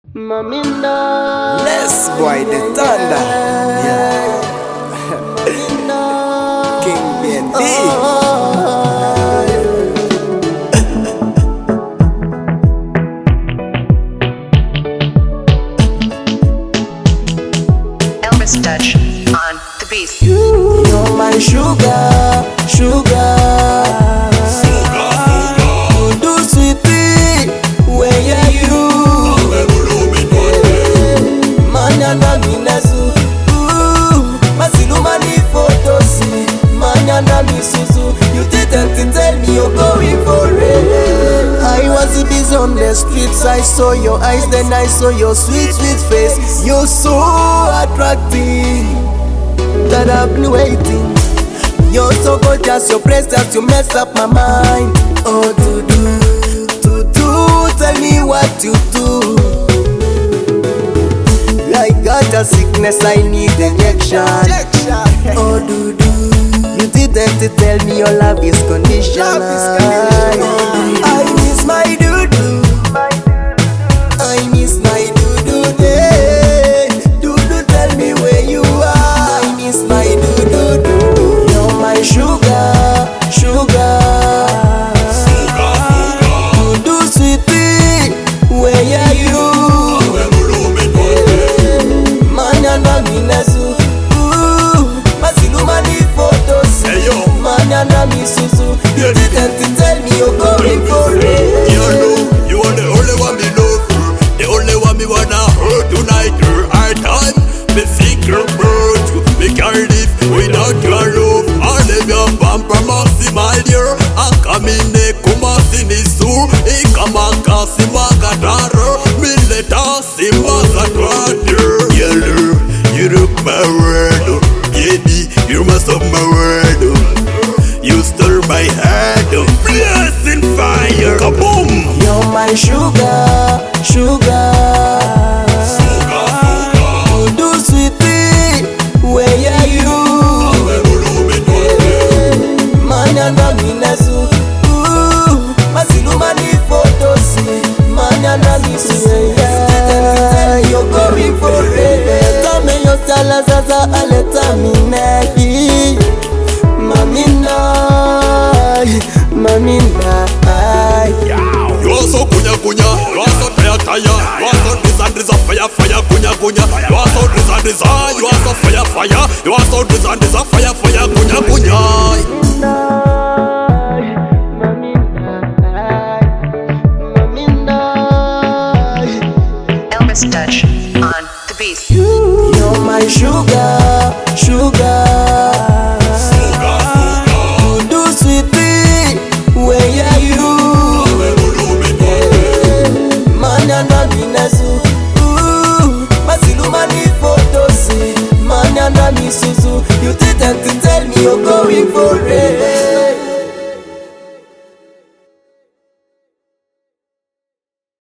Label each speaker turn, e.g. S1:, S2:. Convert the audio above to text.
S1: Maminda.
S2: Les boy the thunder. Yeah. King BND.
S3: Elvis Dutch on the beat.
S2: You're my sugar, sugar. You do sweetie, where are you? Manyana minazu, masilumani photos. Manyana misuzu, you didn't tell me you're going for it. I was busy on the streets, I saw your eyes, then I saw your sweet, sweet face. You're so attractive that I've been waiting. You're so gorgeous, your presence, you mess up my mind. Oh, tell me what you do. I got a sickness, I need injection. Oh, you didn't tell me your love is conditional. I miss my doo-doo. I miss my doo-doo day. Doo-doo, tell me where you are. I miss my doo-doo-doo. You're my sugar, sugar. You do sweetie, where are you? Manyana minazu, masilumani photos. Manyana misuzu, you didn't tell me you're going for it.
S4: You are the only one me love, the only one me wanna hurt tonight. Our time, me think you're hurt. Me can't live without your love. All them your bumper maxi my dear. I come in the kumasi ni su, I come a kasi magadaro. Me let us see magadaro. You look my world, baby, you must have my world. You stir my heart, blazing fire, kaboom!
S2: You're my sugar, sugar. You do sweetie, where are you? Manyana minazu, masilumani photos. Manyana misuzu, you're going for it. Tame yo sala zaza aleta minegi. Maminda.
S4: You are so kunya, you are so taya, you are so disa, fire, kunya. You are so disa, you are so fire, you are so disa, fire, kunya.
S3: Elvis Dutch on the beat.
S2: You're my sugar, sugar. You do sweetie, where are you? Manyana minazu, masilumani photos. Manyana misuzu, you didn't tell me you're going for it.